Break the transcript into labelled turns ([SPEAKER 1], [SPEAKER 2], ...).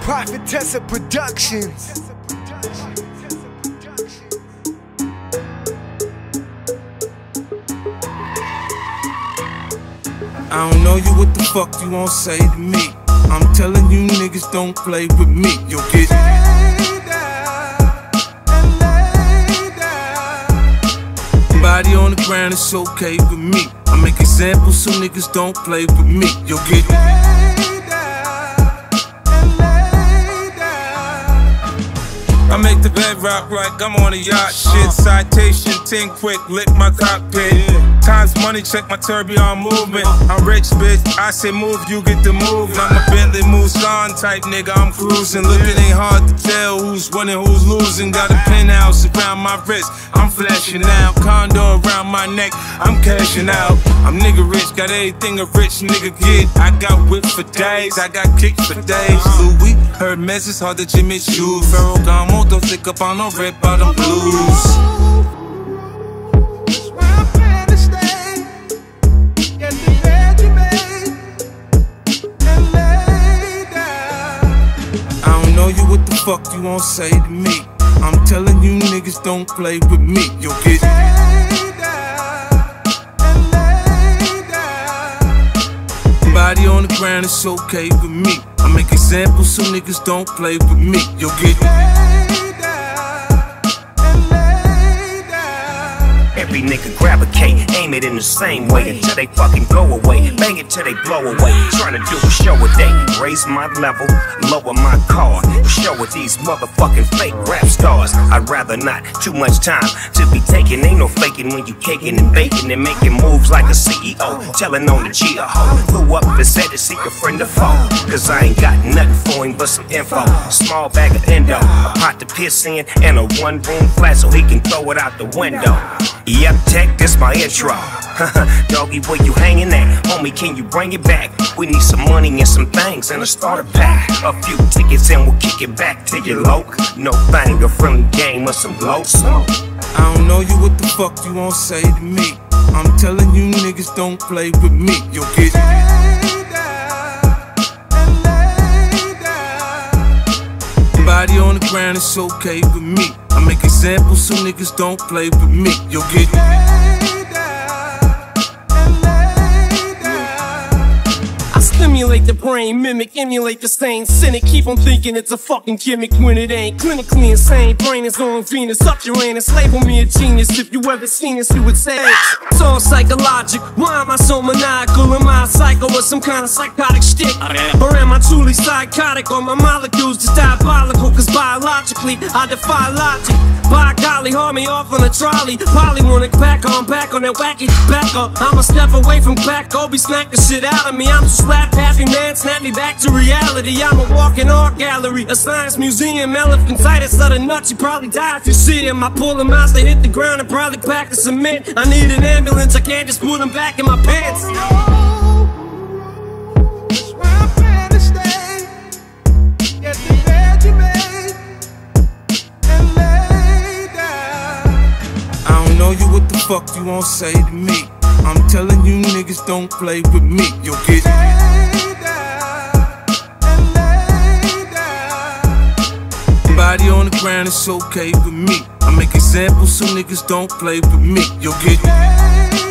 [SPEAKER 1] Prophetessa Productions.
[SPEAKER 2] I don't know you, what the fuck you won't say to me. I'm telling you niggas don't play with me. You'll get body on the ground, it's okay with me. I make examples so niggas don't play with me. You'll get I make the bed rock like I'm on a yacht. Shit, citation, 10 quick, lick my cockpit. Times money, check my tourbillon movement. I'm rich, bitch, I say move, you get the move. I'm a Bentley Mulsanne type nigga, I'm cruising. Look, it ain't hard to tell who's winning, who's losing. Got a penthouse around my wrist, I'm flashing out. Condo around my neck, I'm cashing out. I'm nigga rich, got everything a rich nigga get. I got whips for days, I got kicks for days. Louis, Hermes, it's hard to Jimmy shoes. Ferragamo, don't stick up on no red bottom blues. I don't know you, what the fuck you won't say to me. I'm telling you niggas don't play with me. You'll get body on the ground, it's okay with me. I make examples so niggas don't play with me. You'll get
[SPEAKER 3] every nigga grab a K, aim it in the same way until they fucking go away. Bang it till they blow away. Tryna do a show a day, raise my level, lower my card. Show with these motherfucking fake rap stars. I'd rather not, too much time to be taking. Ain't no faking when you caking and baking and making moves like a CEO. Telling on the G a hoe. Flew up and said to seek a friend or foe. Cause I ain't got nothing for him but some info. Small bag of endo, a pot to piss in, and a one room flat so he can throw it out the window. Yep, tech, this my intro. Doggy, where you hanging at? Homie, can you bring it back? We need some money and some things and a starter pack. A few tickets and we'll kick it back to your loc. No banger from the game or some blows.
[SPEAKER 2] I don't know you, what the fuck you won't say to me. I'm telling you niggas don't play with me. You'll get body on the ground, it's okay with me. I make examples so niggas don't play with me. You'll get
[SPEAKER 4] stimulate the brain, mimic, emulate the same cynic. Keep on thinking it's a fucking gimmick when it ain't. Clinically insane, brain is on Venus, up Uranus. Label me a genius, if you ever seen this you would say it's all psychologic. Why am I so maniacal? Am I a psycho or some kind of psychotic shtick? Or am I truly psychotic? Or my molecules just diabolical? Cause biologically I defy logic. By golly, haul me off on a trolley. Probably wanna back on that wacky backer. I'm a step away from back, go be snack the shit out of me. I'm just slap happy man, snap me back to reality. I'm a walking art gallery, a science museum. Elephantitis of the nuts, you probably die if you see him. I pull them out, they hit the ground and probably pack the cement. I need an ambulance, I can't just put them back in my pants.
[SPEAKER 2] I don't know you, what the fuck you won't say to me. I'm telling you niggas don't play with me. You'll get body on the ground, it's okay with me. I make examples so niggas don't play with me. You'll get